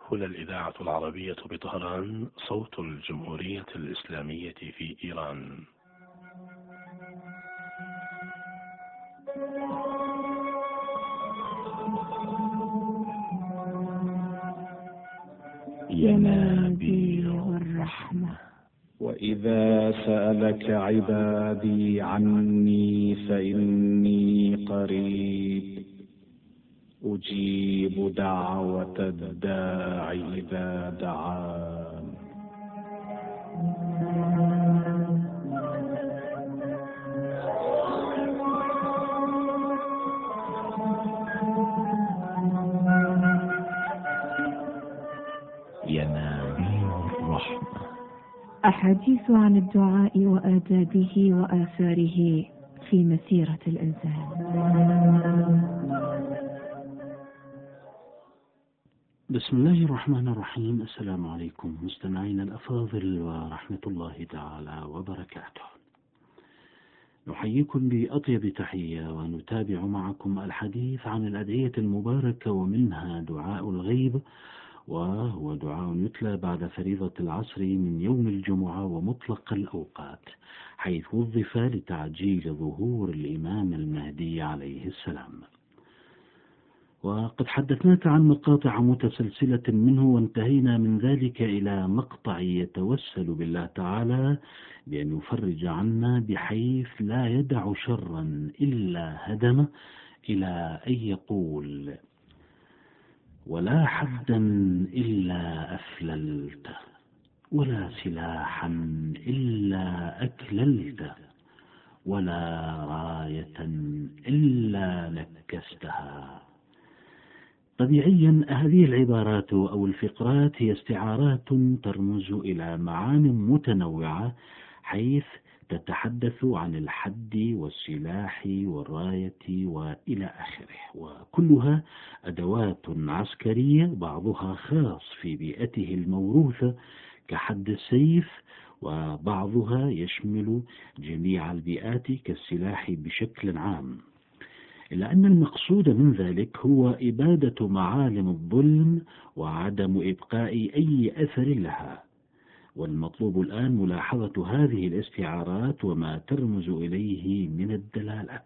هنا الإذاعة العربية بطهران، صوت الجمهورية الإسلامية في إيران. ينابيع الرحمة. وإذا سألك عبادي عني فإني قريب أجيب دعوة الداع إذا دعان. ينابيع الرحمة. أحاديث عن الدعاء وآدابه وآثاره في مسيرة الإنسان. بسم الله الرحمن الرحيم. السلام عليكم مستمعين الأفاضل ورحمة الله تعالى وبركاته. نحييكم بأطيب تحية ونتابع معكم الحديث عن الأدعية المباركة، ومنها دعاء الغيب، وهو دعاء يتلى بعد فريضة العصر من يوم الجمعة ومطلق الأوقات، حيث وظف لتعجيل ظهور الإمام المهدي عليه السلام. وقد حدثناك عن مقاطع متسلسلة منه، وانتهينا من ذلك إلى مقطع يتوسل بالله تعالى بأن يفرج عنا بحيث لا يدع شرا إلا هدمه، إلى أن يقول: ولا حدا إلا أفللته، ولا سلاحا إلا أكللته، ولا راية إلا نكستها. طبيعيا هذه العبارات أو الفقرات هي استعارات ترمز إلى معان متنوعة، حيث تتحدث عن الحد والسلاح والراية وإلى آخره، وكلها أدوات عسكرية بعضها خاص في بيئته الموروثة كحد السيف، وبعضها يشمل جميع البيئات كالسلاح بشكل عام، إلا أن المقصود من ذلك هو إبادة معالم الظلم وعدم إبقاء أي أثر لها. والمطلوب الآن ملاحظة هذه الاستعارات وما ترمز إليه من الدلالات.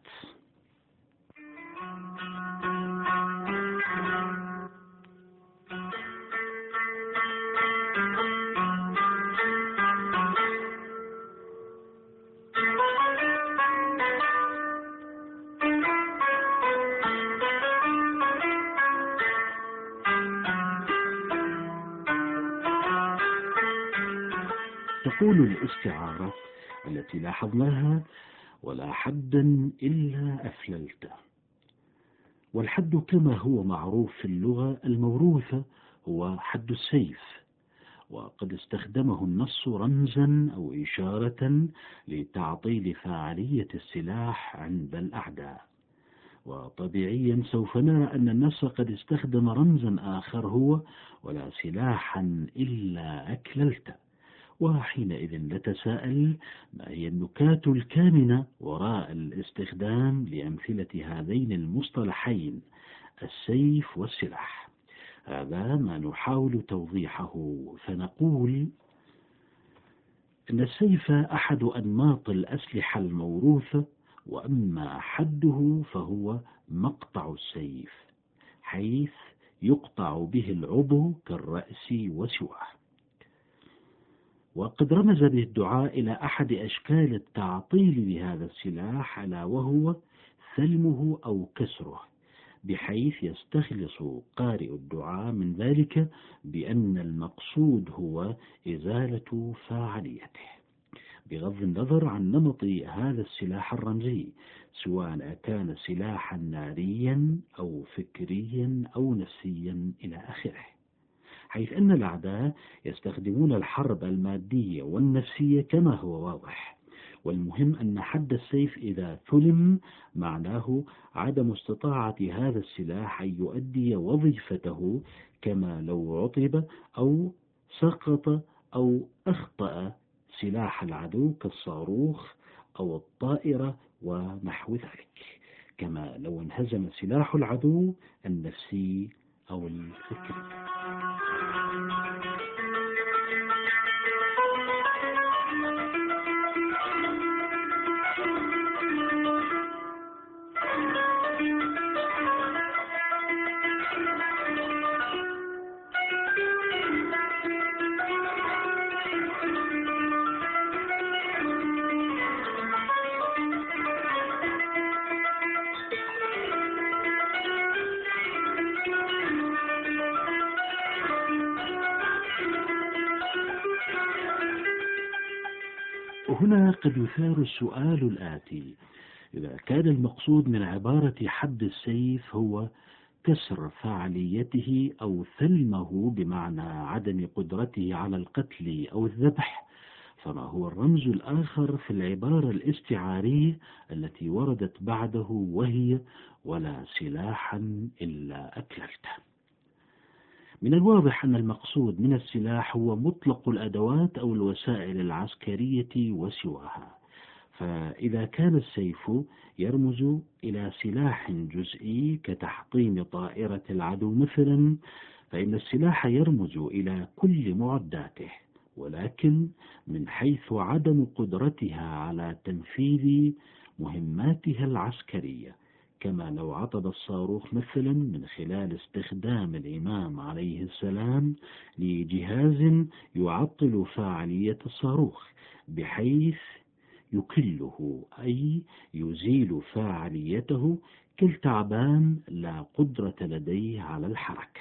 تقول الاستعارة التي لاحظناها: ولا حدا إلا أفللته. والحد كما هو معروف في اللغة الموروثة هو حد السيف، وقد استخدمه النص رمزا أو إشارة لتعطيل فاعلية السلاح عند الأعداء. وطبيعيا سوف نرى أن النص قد استخدم رمزا آخر هو ولا سلاحا إلا أكللته. وحينئذ نتساءل: ما هي النكات الكامنة وراء الاستخدام لأمثلة هذين المصطلحين السيف والسلاح؟ هذا ما نحاول توضيحه، فنقول إن السيف أحد أنماط الأسلحة الموروثة، وأما حده فهو مقطع السيف، حيث يقطع به العضو كالرأس وسواه. وقد رمز به الدعاء إلى أحد أشكال التعطيل لهذا السلاح، ألا وهو ثلمه أو كسره، بحيث يستخلص قارئ الدعاء من ذلك بأن المقصود هو إزالة فاعليته، بغض النظر عن نمط هذا السلاح الرمزي، سواء كان سلاحا ناريا أو فكريا أو نفسيا إلى آخره، حيث أن الأعداء يستخدمون الحرب المادية والنفسية كما هو واضح. والمهم أن حد السيف إذا ثلم معناه عدم استطاعة هذا السلاح أن يؤدي وظيفته كما لو عطب أو سقط أو أخطأ سلاح العدو كالصاروخ أو الطائرة ونحو ذلك، كما لو انهزم سلاح العدو النفسي أو الفكري. وهنا قد يثار السؤال الآتي: إذا كان المقصود من عبارة حد السيف هو كسر فاعليته أو ثلمه بمعنى عدم قدرته على القتل أو الذبح، فما هو الرمز الآخر في العبارة الاستعارية التي وردت بعده وهي ولا سلاحا إلا أكللته؟ من الواضح أن المقصود من السلاح هو مطلق الأدوات أو الوسائل العسكرية وسواها، فإذا كان السيف يرمز إلى سلاح جزئي كتحطيم طائرة العدو مثلا، فإن السلاح يرمز إلى كل معداته، ولكن من حيث عدم قدرتها على تنفيذ مهماتها العسكرية، كما لو عطب الصاروخ مثلا من خلال استخدام الإمام عليه السلام لجهاز يعطل فاعلية الصاروخ بحيث يكله أي يزيل فاعليته كالتعبان لا قدرة لديه على الحركة.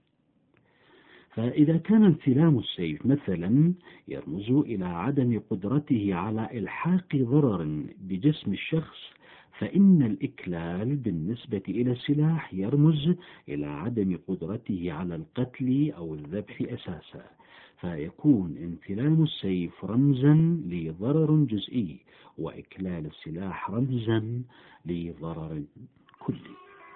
فإذا كان انثلام السيف مثلا يرمز إلى عدم قدرته على إلحاق ضرر بجسم الشخص، فإن الإكلال بالنسبة إلى السلاح يرمز إلى عدم قدرته على القتل أو الذبح أساسا، فيكون انثلام السيف رمزا لضرر جزئي، وإكلال السلاح رمزا لضرر كلي.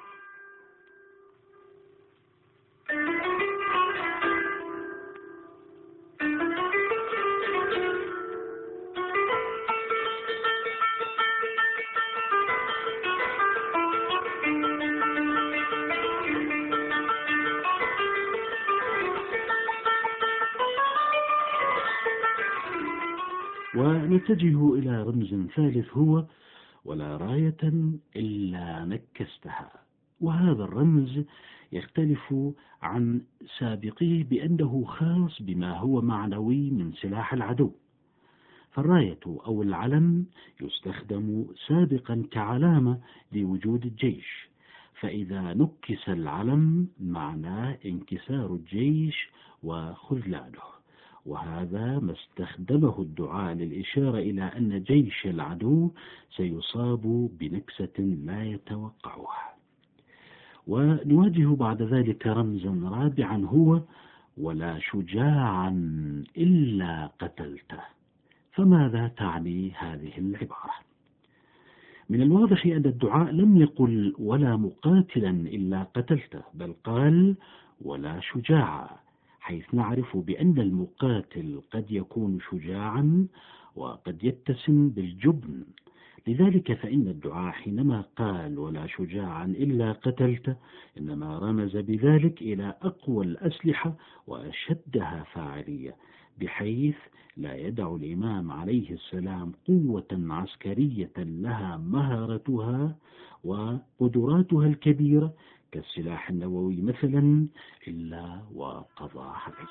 ونتجه إلى رمز ثالث هو ولا راية إلا نكستها، وهذا الرمز يختلف عن سابقيه بأنه خاص بما هو معنوي من سلاح العدو. فالراية أو العلم يستخدم سابقا كعلامة لوجود الجيش، فإذا نكس العلم معناه انكسار الجيش وخذلانه، وهذا ما استخدمه الدعاء للإشارة إلى أن جيش العدو سيصاب بنكسة لا يتوقعها. ونواجه بعد ذلك رمزا رابعا هو ولا شجاعا إلا قتلته. فماذا تعني هذه العبارة؟ من الواضح أن الدعاء لم يقل ولا مقاتلا إلا قتلته، بل قال ولا شجاعا، حيث نعرف بأن المقاتل قد يكون شجاعا وقد يتسم بالجبن. لذلك فإن الدعاء حينما قال ولا شجاعا إلا قتلته إنما رمز بذلك إلى أقوى الأسلحة وأشدها فاعلية، بحيث لا يدع الإمام عليه السلام قوة عسكرية لها مهارتها وقدراتها الكبيرة كالسلاح النووي مثلا إلا وقضى عليه.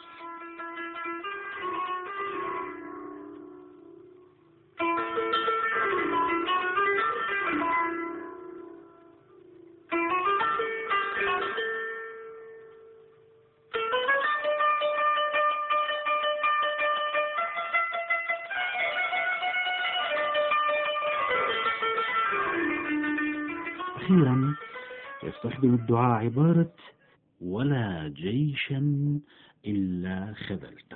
أخيرا يستخدم الدعاء عبارة ولا جيشا إلا خذلته.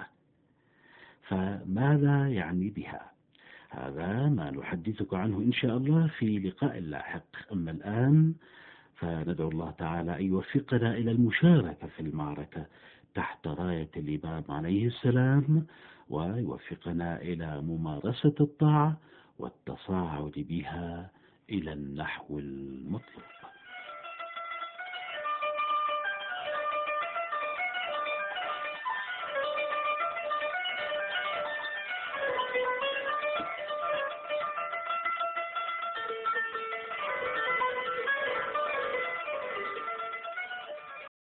فماذا يعني بها؟ هذا ما نحدثك عنه إن شاء الله في لقاء لاحق. أما الآن فندعو الله تعالى أن يوفقنا إلى المشاركة في المعركة تحت راية الإمام عليه السلام، ويوفقنا إلى ممارسة الطاعة والتصاعد بها إلى النحو المطلوب.